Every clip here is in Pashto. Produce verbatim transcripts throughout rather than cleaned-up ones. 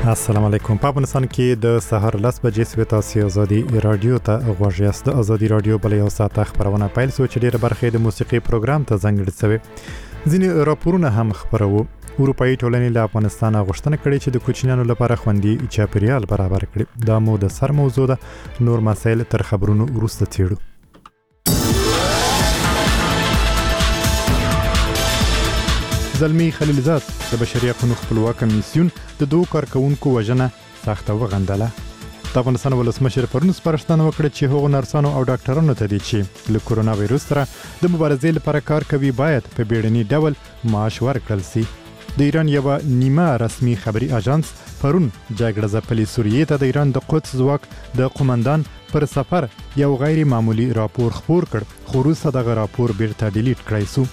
السلام علیکم. په افغانستان کې د سهار لس بجې سوي تاسو ازادي رادیو ته غوږ یاست. د ازادي رادیو بل یو ساعت خبرونه پیل شو چې ډیره برخه د موسیقي پروګرام ته ځانګړې شوی. ځینې راپورونه هم خبرو. اروپאי ټولنې له افغانستان غوښتنه کړې چې د کوچنیانو لپاره خوندي چاپیریال برابر کړي. دا مو د سر موضوع ده. نور مسایل تر خبرونو وروسته تیړو. زلمی خلیلزاد د بشري حقوقو خپلواک کمیسیون د دوه کارکونکو وژنه سخته وغندله. د افغانستان ولسمشر پرون سپارښتنه وکړه چې هغو نرسانو او ډاکټرانو ته دي چې له کورونا وایروس سره د مبارزې لپاره کار کوي باید په بیړني ډول معاش ورکړل شي. د ایران یو نیمه رسمي خبري اژانس پرون جګړه ځپلې سوریې ته د ایران د قدس ځواک د قومندان پر سفر یو غیر معمولی راپور خپور کړ، خو وروسته دغه راپور بیرته ډیلیټ کړی شو.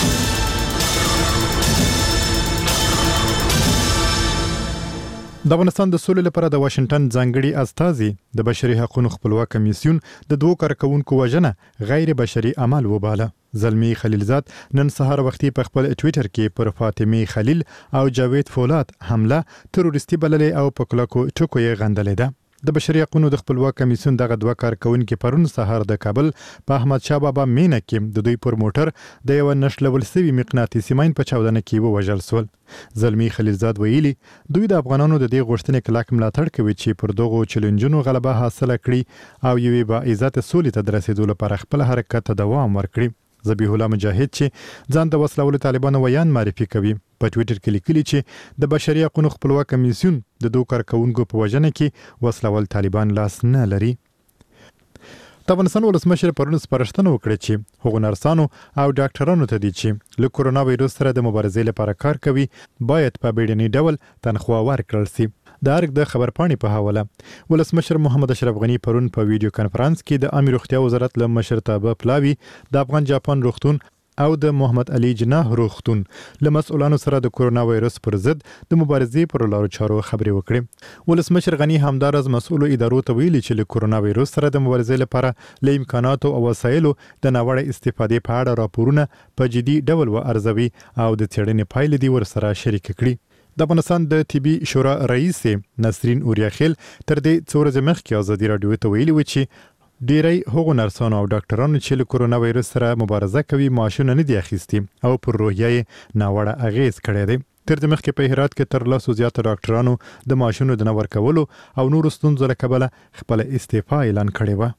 د افغانستان د سولې لپاره د واشنگټن ځانګړي استازي د بشري حقوقو خپلواک کمیسیون د دوه کارکونکو وژنه غیر بشري عمل وباله. زلمی خلیلزاد نن سهار وختي په خپل ټوئیټر کې پر فاطمه خلیل او جاوید فولاد حمله تروریستي بللې او په کلکو ټکو یې غندلې ده. د بشري حقوقو د خپلواک کمیسیون دغه دوه کارکونکو پرون سهار د کابل په احمد شاه بابا مینه کې د دوی پر موټر د یو نشلول سوي مقناطیسي ماین په چاودنه کې ووژل شول. زلمی خلیلزاد ویلي دوی د افغانانو د دې غوښتنې کلک ملاتړ کوي چې پر دغو چیلنجونو غلبه حاصله کړي او یوې با عزت سولې ته د رسیدو لپاره خپل حرکت ته دوام ورکړي. ذبیح الله مجاهد چې ځان د وسلوالو طالبانو ویان معرفي کوي په ټوئیټر کې لیکلي چې د بشري حقوقو خپلواک کمیسیون د دوه کارکونکو په وژنه کې وسلوال طالبان لاس نه لري. د افغانستان ولسمشر پرون سپارښتنه وکړه چې هغو نرسانو او ډاکټرانو ته دي چې له کورونا وایروس سره د مبارزې لپاره کار کوي باید په بیړني ډول تنخواه ورکړل شي. د ارګ د خبرپاڼې په حواله ولسمشر محمد اشرف غنی پرون په ویډیو کانفرنس کې د عامه روغتیا وزارت له مشرتابه پلاوی د افغان جاپان روغتون او د محمد علي جناح روغتون له مسؤلانو سره د کورونا وایروس پر ضد د مبارزې پر لارو چارو خبرې وکړې. ولسمشر غنی همدارز مسؤلو ادارو ته ویلي چې له کورونا وایروس سره د مبارزې لپاره له امکاناتو او وسایلو د ناوړه استفادې په اړه راپورونه په جدي ډول وارزوي او د څېړنې پایلې دې ورسره شریک کړي. د افغانستان د طبي شورا رئیس نسرین اوریاخیل تر دې څو ورځې مخکې ازادي راډیو ته ویلي و چې ډیری هغو نرسانو او ډاکټرانو چې له کورونا وایروس سره مبارزه کوي معاشونه نه دي اخیستي او پر روحیه یې ناوړه اغیز کړی دی. تر دې مخکې په هرات کې تر لسو زیاتو ډاکټرانو د معاشونو د نه ورکولو او نورو ستونزو له کبله خپله استعفا اعلان کړې وه.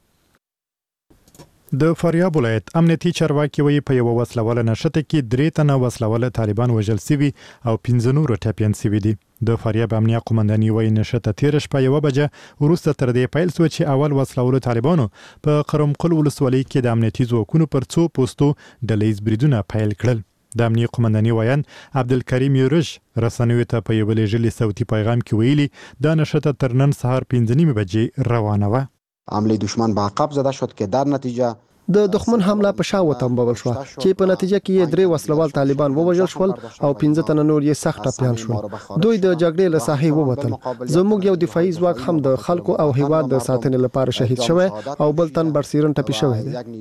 د فاریاب ولایت امنیتي چارواکي وایي په یوه وسلواله نښته کې درې تنه وسلواله طالبان وژل سوي او پنځه نور ټپیان سوي دي. د فاریاب امنیه قومنداني وایي نښته تېره شپه یوه بجه وروسته تر دې پیل شوه چې اول وسلوالو طالبانو په قرمقل ولسوالۍ کې د امنیتي ځواکونو پر څو پوستو ډلییز بریدونه پیل کړل. د امنیه قومنداني وایان عبدالکریم یورش رسنیو ته په یوه لیږلي صوتي پیغام کې ویلي دا نښته تر نن سهار پنځه نیمې بجې روانه وه. حمله دشمن به عقب زده شد که در نتیجه د دښمن حمله په شا وتنبول شوه چې په نتیجه کې یې درې وسلوال طالبان ووژل شول او پنځه تنه نور یې سخت ټپیان شول. دوی د جګړې له ساحې ووتل. زموږ یو دفاعي ځواک هم د خلکو او هیواد د ساتنې لپاره شهید شوی او بل تن برسیرن ټپي شوی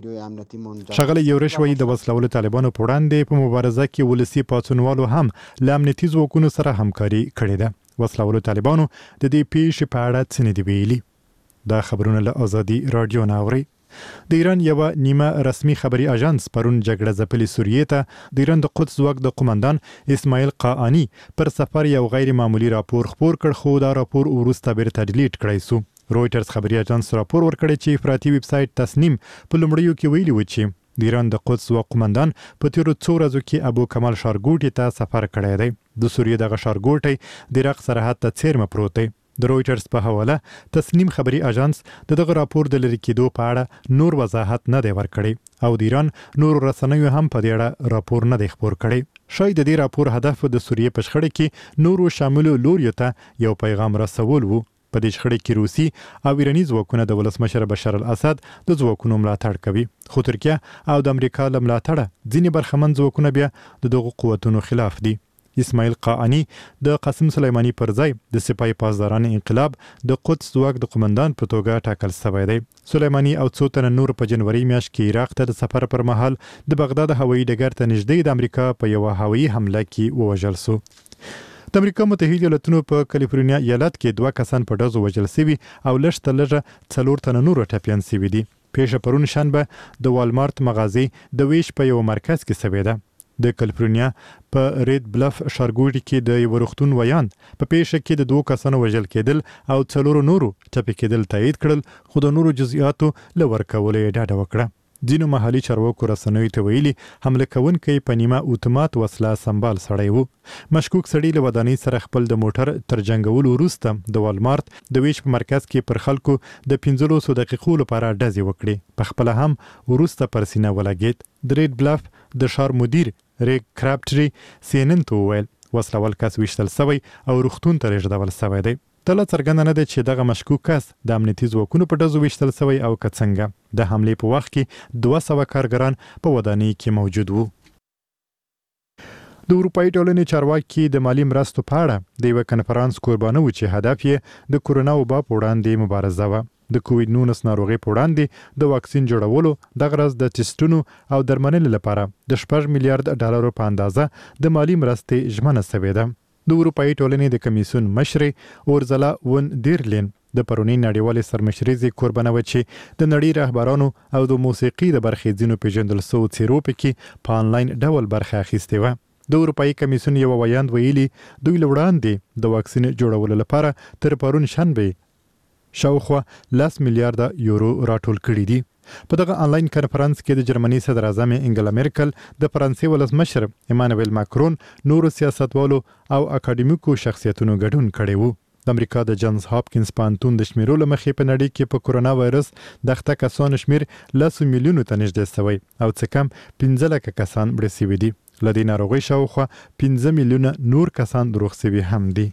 دی. ښاغلی یورش وایي د وسلوالو طالبانو په وړاندې په مبارزه کې ولسي پاڅونوالو هم له امنیتي ځواکونو سره همکاري کړې ده. وسلوالو طالبانو د دې پیښې په اړه څه نه دي ویلي. دا خبرونه له ازادي راډیو نه اوري. د ایران یو نیمه رسمي خبري اژانس پرون جګړه ځپلې سوریې ته د ایران د قدس ځواک د قومندان اسماعیل قاانی پر سفر یو غیر معمولی راپور خپور کړ، خو دا راپور وروسته بیرته ډیلیټ کړی شو. رویټرز خبري اژانس راپور ورکړی چې افراطي ویب سایټ تسنیم په لومړیو کې ویلي و چې د ایران د قدس ځواک قومندان په تیرو څو ورځو کې ابو کمال ښارګوټي ته سفر کړی دی. د سوریې دغه ښارګوټی د عراق سرحد ته څیرمه پروت دی. د رویټرز په حواله تسنیم خبري اژانس د دغه راپور د لرې کېدو په اړه نور وضاحت نه دی ورکړی او د ایران نور رسنیو هم په دې اړه راپور نه دی خپور کړی. شاید د دې راپور هدف د سوریې په شخړه کې نورو شاملو لوریو ته یو پیغام رسول وو. په دې شخړه کې روسي او ایراني ځواکونه د ولسمشر بشار الاسد د ځواکونو ملاتړ کوي، خو ترکیه او د امریکا له ملاتړه ځینې برخمن ځواکونه بیا د دغو قوتونو خلاف دي. اسماعیل قاانی د قاسم سلیمانی پر ځای د سپای پاسداران انقلاب د قدس ځواک د قومندان په توګه ټاکل شوی دی. سلیمانی او څو تنه نور په جنوري میاشت کې عراق ته د سفر پر مهال د بغداد هوایي ډګر ته نږدې د امریکا په یوه هوایي حمله کې ووژل شو. د امریکا متحده ایالاتونو په کالیفورنیا ایالت کې دوه کسان په ډزو وژل شوي او لږ تر لږه څلور تنه نور ټپیان شوي دي. پیښه پرون شنبه د والمارت مغازې د ویش په یو مرکز کې شوې ده. د کالیفورنیا په ریډ بلف ښارګوټي کې د یو روغتون ویاند په پیښه کې د دوه کسانو وژل کېدل او څلورو نورو ټپي کېدل تایید کړل، خو د نورو جزئیاتو له ورکولو یې ډاډه وکړه. ځینو محلي چارواکو رسنیو ته ویلي حمله کوونکی په نیمه اتومات وسله سمبال سړی و. مشکوک سړي له ودانۍ سره خپل د موټر تر جنګولو وروسته د والمارت د ویش په مرکز کې پر خلکو د پنځلسو دقیقو لپاره ډزې وکړې. په خپله هم وروسته پر سینه ولګېد. د ریډ بلف د ښار مدیر ریک کرابټري سی ان ان ته وویل وسلوال کس ویشتل سوی او روغتون ته لېږدول سوی دی. تله څرګنده نه ده چې دغه مشکوک کس د امنیتي ځواکونو په ډزو ویشتل سوی او که څنګه. د حملې په وخت کې دوه سوه کارګران په ودانۍ کې موجود وو. د اروپایي ټولنې چارواکي د مالي مرستو په اړه د یوه کنفرانس قربانه و چې هدف یې د کورونا وبا په وړاندې مبارزه وه. د کووډ نولس ناروغۍ په وړاندې د واکسین جوړولو دغه ورځ د ټیسټونو او درملنې لپاره د شپږ میلیارډ ډالرو په اندازه د مالي مرستې ژمنه شوې ده. د اروپایي ټولنې د کمیسیون مشرې اورزلا ون دیرلین د پرونی نړیوالې سرمشریزې قربانه و چې د نړۍ رهبرانو او د موسیقي د برخې ځینو پیژندل شوو څیرو پکې په آنلاین ډول برخه اخیستې وه. د اروپایي کمیسیون یو ویاند ویلي دوی له وړاندې د واکسین جوړولو لپاره تر پرون شنبه شاوخوا لس میلیارډ یورو راټول کړي دي. په دغه آنلاین کنفرانس کې د جرمني صدر اعظم انګلا میرکل، د فرانسې ولسمشر ایمانویل ماکرون، نورو سیاستوالو او اکاډمیکو شخصیتونو ګډون کړی وو. د امریکا د جانز هاپکینز پوهنتون د شمیرو له مخې په نړۍ کې په کورونا وایرس دغه کسانو شمیر لسو میلیونو ته نږدې شوی او څه کم پنځه لکه کسان مړه شوي دي. له دې ناروغۍ شاوخوا پنځه میلیونه نور کسان روغ شوي هم دي.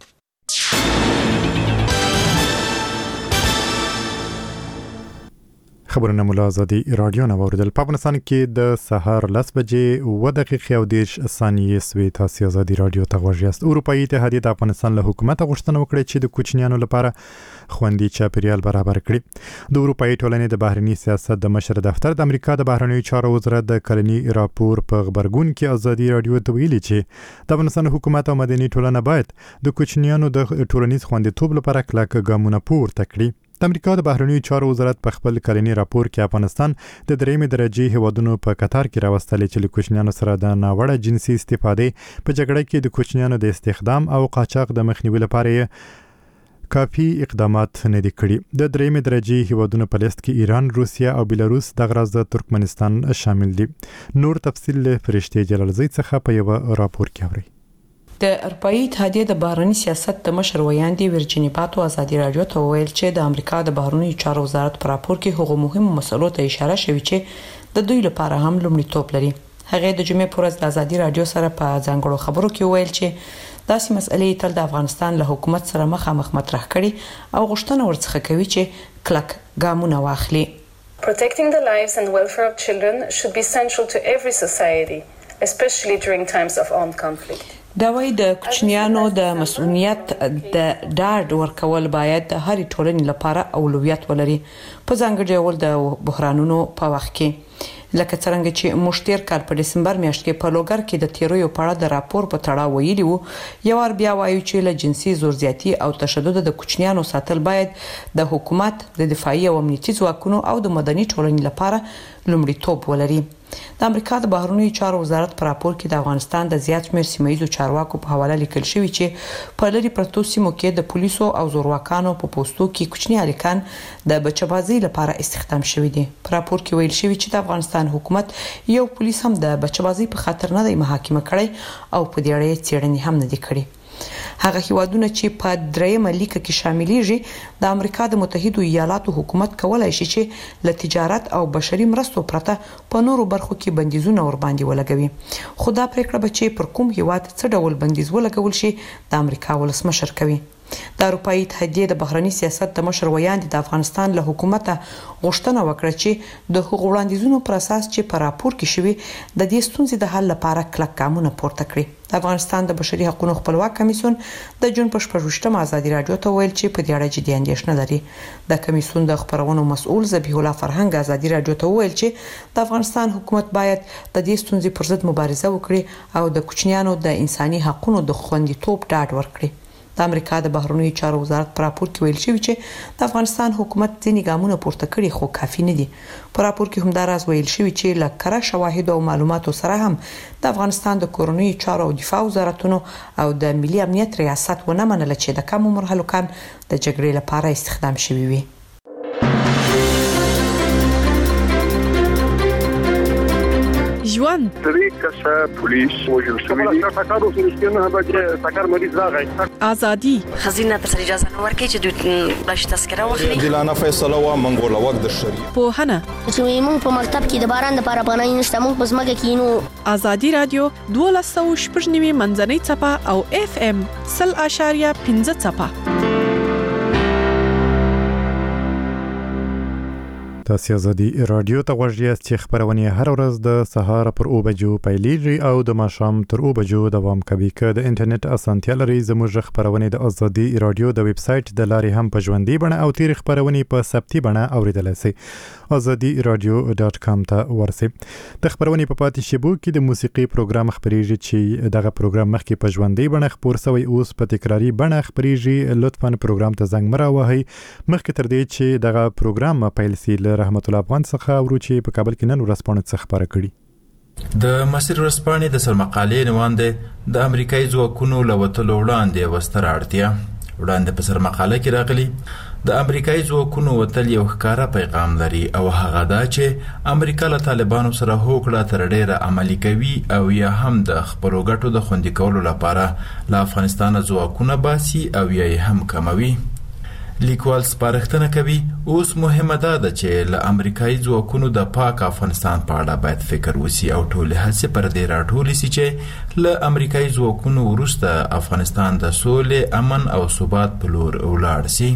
خبرونه مولا آزادي رادیو نه واوریدل. په افغانستان کې د سهار لس بجې اووه دقیقې او دېرش ثانیې سوې. تاسو آزادي رادیو ته غوږ یاست. اروپایي اتحادیه د افغانستان له حکومت غوښتنه وکړه چې د کوچنیانو لپاره خوندي چاپیریال برابر کړي. د اروپایي ټولنې د بهرني سیاست د مشر دفتر د امریکا د بهرنیو چارو وزارت د کلني راپور په خبرګون کې آزادي رادیو ته ویلي چې د افغانستان حکومت او مدني ټولنه باید د کوچنیانو د ټولنیز خوندیتوب لپاره کلک ګامونه پورته کړي. د امریکا د بهرنیو چارو وزارت په خپل کلني راپور کې افغانستان د درېمې درجې هیوادونو په قطار کې راوستلې چې له کوچنیانو سره د ناوړه جنسي استفادې په جګړه کې د کوچنیانو د استخدام او قاچاق د مخنیوي لپاره کافي اقدامات نه دي کړي. د درېمې درجې هیوادونو په لیست کې ایران، روسیا او بیلاروس، دغه راز د ترکمنستان شامل دي. نور تفصیل له فرشتي جلالزی څخه په یو راپور کې اوري. د اروپایي اتحادیه د بهرني سیاست د مشر ویاندې ورجینی پاتو آزادي رادیو ته ویل چې د امریکا د بهرنی چارو وزارت په راپور کې هغو مهمو مسلو ته اشاره شوې چې د دوی لپاره هم لومړیتوب لري. هغه د جمعې پر ورځ د آزادي رادیو سره په ځانګړو خبرو کې ویل چې داسې مسلې تل د افغانستان له حکومت سره مخامخ مطرح کړي او غوښتنه ورڅخه کوي چې کلک ګامونه واخلي. Protecting the lives and welfare of children should be central to every society, especially during times of armed conflict. دا وایي د کوچنیانو د مسؤلیت د ډاډ ورکول باید د هرې ټولنې لپاره اولویت ولري، په ځانګړي ډول د بحرانونو په وخت کې. لکه څنګه چې موږ تیر کال په دسمبر میاشت کې په لوګر کې د تیرویو په اړه د راپور په تړاو ویلي وو. یو ور بیا وایو چې له جنسي زورزیاتي او تشدد د کوچنیانو ساتل باید د حکومت د دفاعي او امنیتي ځواکونو او د مدني ټولنې لپاره لومړیتوب ولري. د امریکا د بهرنیو چارو وزارت په راپور کې د افغانستان د زیات شمېر سیمه‌ییزو چارواکو په حواله لیکل شوی چې په لري پرتو سیمو کې د پولیسو او زورواکانو په پوسټو کې کوچني هلکان د بچه‌بازي لپاره استخدام شوی دي. په راپور کې ویل شوی چې د افغانستان حکومت یو پولیس هم د بچه‌بازي په خاطر نه دی محاکمه کړی او په دې اړه څېړنې هم نه دي کړې. هغه هیوادونه چې په درېمه لیکه کې شاملېږي د امریکا د متحده ایالاتو حکومت کولای شي چې له تجارت او بشري مرستو پرته په نورو برخو کې بندیزونه ور باندې ولګوي. خو دا پریکړه به چې پر کوم هیواد څه ډول بندیز ولګول شي د امریکا ولسمشر کوي. د اروپאי اتحادیې د بهرنی سیاست د مشر ویاند د افغانستان له حکومت غوښتنه وکړه چې د حقوق وړاندیزونو پر اساس چې په راپور کې شوی د دې ستونزې د حل لپاره کلک ګامونه پورته کړي. د افغانستان د بشري حقوقو خپلواک کمیسیون د جون په شپږم ازادي رادیو ته ویل چې په دې اړه جدي اندېښنه لري. د کمیسیون د خبرونو مسؤل ذبیح الله فرهنګ ازادي رادیو ته ویل چې د افغانستان حکومت باید د دې ستونزې پر ضد مبارزه وکړي او د کوچنیانو د انساني حقوقو د خوندیتوب ډاډ ورکړي. د امریکا د بهرنیو چارو وزارت پر راپور کې ویل شوی چې د افغانستان حکومت ځینې ګامونه پورته کړي خو کافي نه دي. په راپور کې هم دا راز ویل شوی چې له کره شواهد او معلوماتو سره هم د افغانستان د کورنیو چارو او دفاع وزارتونو او د ملي امنیت ریاست ونه منله چې د کم عمر هلکان د جګړې لپاره استخدام شوي وي. ژوند درې کسه پولیس وژل شوي دي. ټاکارو سره نه به ټاکار مریض راغی. ازادي خزینه ته اجازه نه ورکړي چې د بلش تذکره واخلي. دلانه فیصله وا منګول وخت د شریعت په هنه چې موږ په مکتب کې د باران لپاره پناه نشته موږ په زمګه کې نو. ازادي رادیو دوه سوه شپږ نوي منځنۍ چپه او اف ام صفر اشاریه پنځه چپه. تاسو ازادي رادیو ته غوږی چې خبرونه هر ورځ د سهار پر او بجو پیلېږي او د ماښام تر او بجو دوام کوي. که د انټرنیټ اسانتیا لري زموږ خبرونه د ازادي رادیو د ویب سټ د لارې هم په ژوندۍ بڼه او تیر خبرونه په ثبتي بڼه اوریدلای شئ. ازادي رادیو ډاټ کام ته ورسئ. د خبرونه په پاتې شیبو کې د موسیقي پروګرام خبريږي چې دغه پروګرام مخکې په ژوندۍ بڼه خبر شوی اوس په تکراری بڼه خبريږي. لطفا پروګرام ته زنګ مراوهي مخکې تر دې چې دغه پروګرام پیل سي. رحمت الله افغان څخه ورچی په کابل کې نن ورسپانه څخه خبره کړي. د مسیر ورسپانه د سرمقالې نوانده د امریکایي ځواکونو لوتلو وړاندې وستر اړتیا وړاندې په سرمقاله کې راغلي. د امریکایي ځواکونو وتل یو ښکارا پیغام لري او هغه دا چې امریکا له طالبانو سره هوکړه تر ډیره عملي کوي او یا هم د خپلو ګټو د خوندي کولو لپاره له افغانستان ځواکونه باسي او یا هم کموي. لیکوال سپارښتنه کوي اوس مهمه ده چې له امریکایي ځواکونو د پاک افغانستان په اړه باید فکر وسی او ټول هڅې پر دې راټولې سي چې له امریکایي ځواکونو وروسته افغانستان د سولې، امن او ثبات په لور ولاړ سي.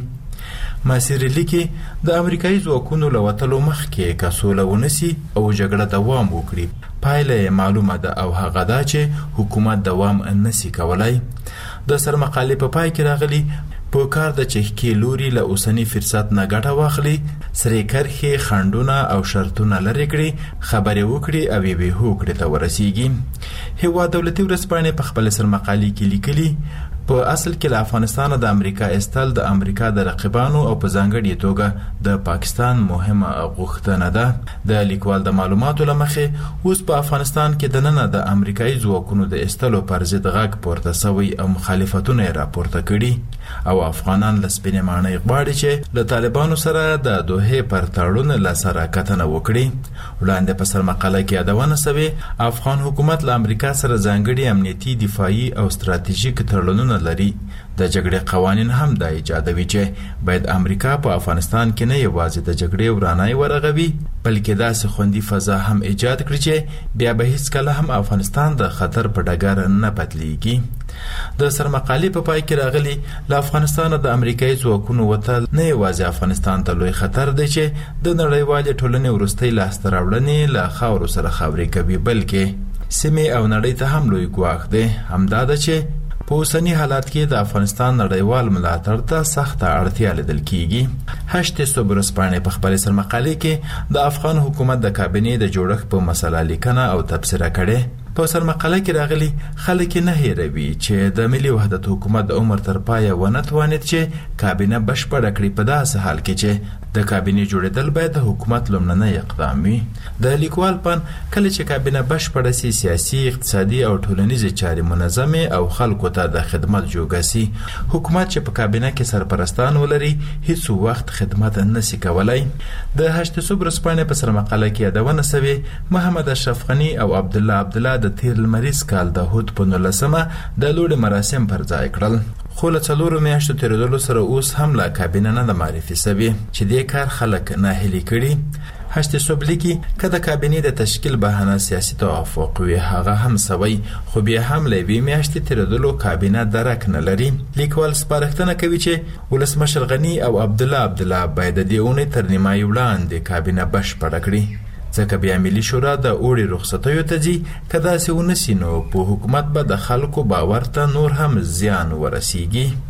مسیر لیکي د امریکایي ځواکونو له وتلو مخکې که سوله ونسي او جګړه دوام وکړي پایله معلومه ده او هغه ده چې حکومت دوام نسي کولای. د سرمقالې په پای کې راغلي په کار د چهکي لوري له اوسنی فرصت نه ګټه واخلي، سری کرخي خندونه او شرطونه لري کړي، خبرې وکړي او به هوکړه ته ورسیږي. هوا دولتي ورسپانې په خپل سرمقالې کې لیکلي په اصل کې له افغانستان د امریکا استل د امریکا د رقیبانو او په ځانګړي توګه د پاکستان مهمه غوښتنه ده. د لیکوال د معلوماتو لمخې اوس په افغانستان کې د نن د امریکایي ځواکونو د استلو پر ضد غږ پورته شوی او مخالفتونه راپورته کړي او افغانان لسپینې معنی غواړي چې له طالبانو سره د دوه پر تړون لسره کتنه وکړي. وړاندې په سرمقاله کې یادونه شوې افغان حکومت له امریکا سره ځانګړي امنیتي، دفاعي او ستراتیژیک تړونونه لري. د جګړې قوانین هم د ایجادوي چې باید امریکا په افغانستان کې نه یوازې د جګړې ورانای ورغوي بلکې داسې خوندي فضا هم ایجاد کړي چې بیا به هیڅ کله هم افغانستان د خطر په ډګر نه بدلیږي. د سرمقالې په پای کې راغلي له افغانستان د امریکایي ځواکونو وتل نه یوازې افغانستان ته لوی خطر دی چې د نړیوالې ټولنې وروستۍ لاسته راوړنې له خاورو سره خاورې کوي بلکې سیمې او نړۍ ته هم لوی ګواښ دی. همدا ده چې په اوسنی حالات کې د افغانستان نړیوال ملاتړ ته سخته اړتیا لیدل کیږي. هشت صبرسپانې په خپل سرمقالې کې د افغان حکومت د کابینې د جوړښت په مسله لیکنه او تبصره کړي. په سرمقاله کې راغلي خلک نه هیروي چې د ملي وحدت حکومت د عمر تر پایه ونه توانید چې کابینه بشپړه کړي په داسې حال کې چې د کابینې جوړېدل باید د حکومت لومړنی اقدام وي. د لیکوال پن کله چې کابینه بشپړه سي سیاسي، اقتصادي او ټولنیزې چارې منظمې او خلکو ته د خدمت جوګه سي. حکومت چې په کابینه کې سرپرستان ولري هیڅ وخت خدمت نشي کولای. د هشت صبرسپانې په سرمقاله کې یادونه شوې محمد اشرف غني او عبد الله عبد الله د تیر لمریز کال د هود په نولسمه د لوړ مراسم پر ځای کړل. خو له څلورو میاشتو تیرېدلو سره اوس هم لا کابینه نه د معرفي شوې چې دې کار خلک ناهیلي کړي. هشت صبح لیکي که د کابینې د تشکیل بهانه سیاسي توافق وي هغه هم سوی خو بیا هم له یوې میاشتې تیریدلو کابینه درک نه لري. لیکوال سپارښتنه کوي چې ولسمشر غني او عبدالله عبدالله باید د دې اونۍ تر نیمایي وړاندې کابینه بشپړه کړي ځکه بیا ملي شورا د اوړي رخصتیو ته ځي. که داسې ونه سي نو په حکومت به د خلکو باور ته نور هم زیان ورسیږي.